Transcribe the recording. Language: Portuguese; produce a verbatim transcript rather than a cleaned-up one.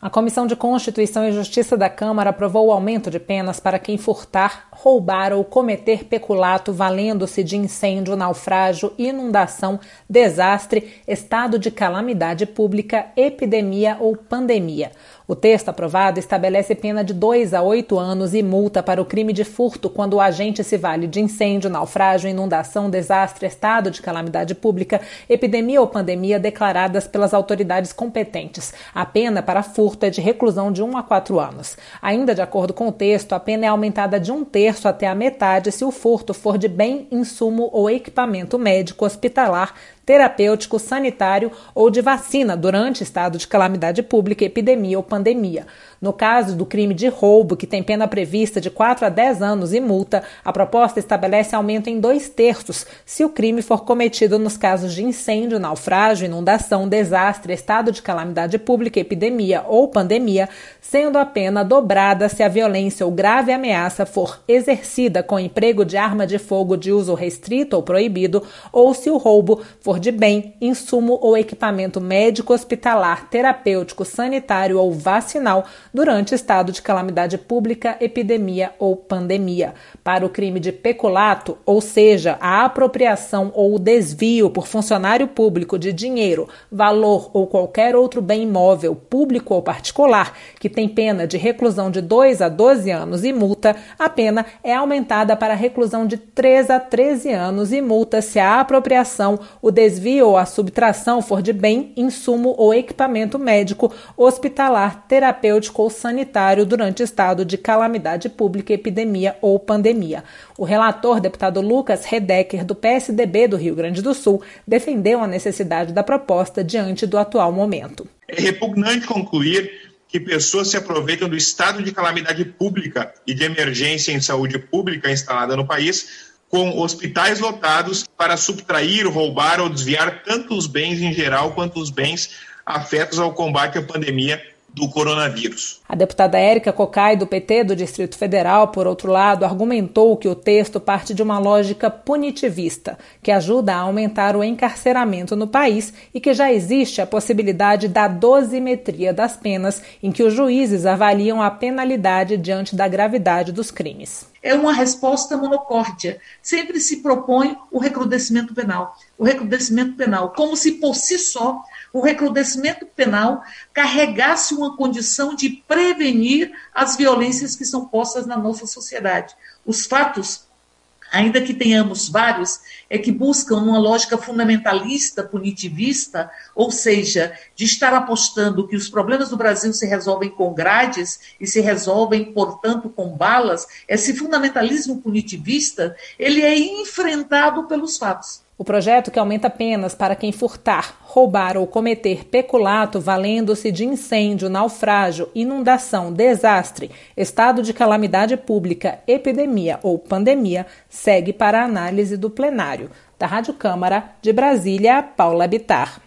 A Comissão de Constituição e Justiça da Câmara aprovou o aumento de penas para quem furtar, roubar ou cometer peculato valendo-se de incêndio, naufrágio, inundação, desastre, estado de calamidade pública, epidemia ou pandemia. O texto aprovado estabelece pena de dois a oito anos e multa para o crime de furto quando o agente se vale de incêndio, naufrágio, inundação, desastre, estado de calamidade pública, epidemia ou pandemia declaradas pelas autoridades competentes. A pena para furto é de reclusão de um a quatro anos. Ainda de acordo com o texto, a pena é aumentada de um terço até a metade se o furto for de bem, insumo ou equipamento médico, hospitalar, terapêutico, sanitário ou de vacina durante estado de calamidade pública, epidemia ou pandemia. No caso do crime de roubo, que tem pena prevista de quatro a dez anos e multa, a proposta estabelece aumento em dois terços se o crime for cometido nos casos de incêndio, naufrágio, inundação, desastre, estado de calamidade pública, epidemia ou pandemia, sendo a pena dobrada se a violência ou grave ameaça for exercida com emprego de arma de fogo de uso restrito ou proibido, ou se o roubo for de bem, insumo ou equipamento médico, hospitalar, terapêutico, sanitário ou vacinal durante estado de calamidade pública, epidemia ou pandemia. Para o crime de peculato, ou seja, a apropriação ou o desvio por funcionário público de dinheiro, valor ou qualquer outro bem imóvel, público ou particular, que tem pena de reclusão de dois a doze anos e multa, a pena é aumentada para reclusão de três a treze anos e multa se a apropriação, o desvio ou a subtração for de bem, insumo ou equipamento médico, hospitalar, terapêutico ou sanitário durante estado de calamidade pública, epidemia ou pandemia. O relator, deputado Lucas Redecker, do P S D B do Rio Grande do Sul, defendeu a necessidade da proposta diante do atual momento. É repugnante concluir que pessoas se aproveitam do estado de calamidade pública e de emergência em saúde pública instalada no país, com hospitais lotados, para subtrair, roubar ou desviar tanto os bens em geral quanto os bens afetos ao combate à pandemia do coronavírus. A deputada Érica Cocai, do P T do Distrito Federal, por outro lado, argumentou que o texto parte de uma lógica punitivista, que ajuda a aumentar o encarceramento no país e que já existe a possibilidade da dosimetria das penas, em que os juízes avaliam a penalidade diante da gravidade dos crimes. É uma resposta monocórdia. Sempre se propõe o recrudescimento penal. O recrudescimento penal, como se por si só o recrudescimento penal carregasse uma condição de prevenir as violências que são postas na nossa sociedade. Os fatos, ainda que tenhamos vários, é que buscam uma lógica fundamentalista, punitivista, ou seja, de estar apostando que os problemas do Brasil se resolvem com grades e se resolvem, portanto, com balas. Esse fundamentalismo punitivista, ele é enfrentado pelos fatos. O projeto, que aumenta penas para quem furtar, roubar ou cometer peculato valendo-se de incêndio, naufrágio, inundação, desastre, estado de calamidade pública, epidemia ou pandemia, segue para a análise do plenário. Da Rádio Câmara, de Brasília, Paula Bittar.